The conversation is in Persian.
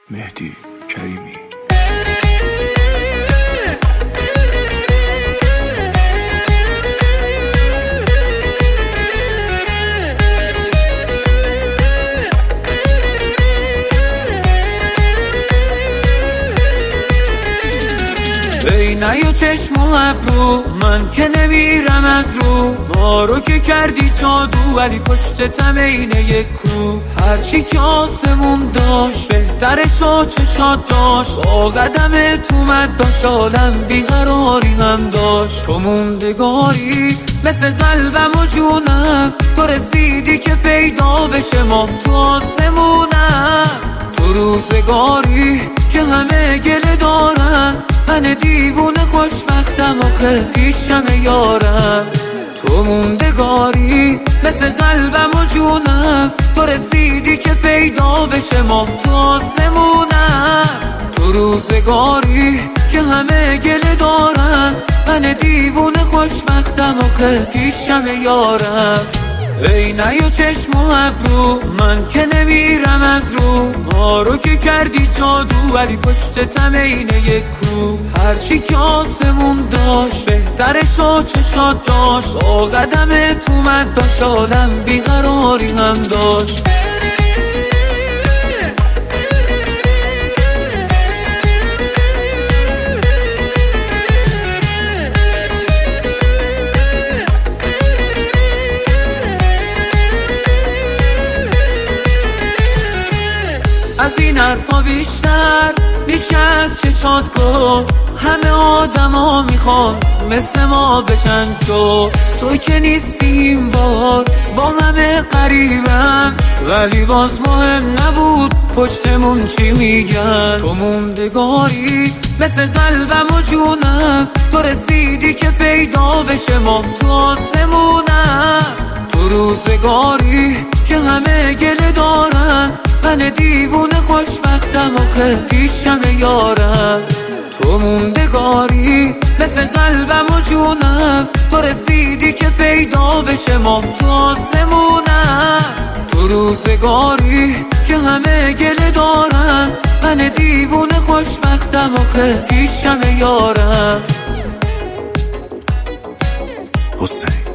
مهدی کریمی. بینه یا چشم و ابرو من که نمیرم از رو، ما رو که کردی جادو ولی پشتتم اینه یک کو. هرچی که آسمون داشت بهترش و چشات داشت، با قدم تو مد داشت عالم بیقراری هم داشت. تو موندگاری مثل قلبم و جونم، تو رسیدی که پیدا بشه ماه تو آسمونم. تو روزگاری که همه گله دارن، من دیوونه خوشبختم آخه پیشم یارم. تو موندگاری مثل قلبم و جونم، تو رسیدی که پیدا بشه ماه تو آسمونم. تو روزگاری که همه گله دارن، من دیوونه خوشبختم آخه پیشم یارم. عینه یا چشم و ابرو من که نمیرم از رو، ما رو که کردی جادو ولی پشتتم اینه یک کو. هرچی که آسمون داشت بهترش و چشات داشت، با قدم تو مد داشت عالم بیقراری هم داشت. از این حرفا بیشتر میشه از چشات گفت، همه آدم ها میخوان مثل ما بشن تو که نیستیم بار با همه قریبم، ولی باز مهم نبود پشتمون چی میگن. تو موندگاری مثل قلبم و جونم، تو رسیدی که پیدا بشه ماه تو آسمونم. تو روزگاری که همه گله دارن، من دیوونه خوشبختم آخه پیشم یارم. تو موندگاری مثل قلبم و جونم، تو رسیدی که پیدا بشه ماه تو آسمونم. تو روزگاری که همه گله دارن، من دیوونه خوشبختم آخه پیشم یارم. حسین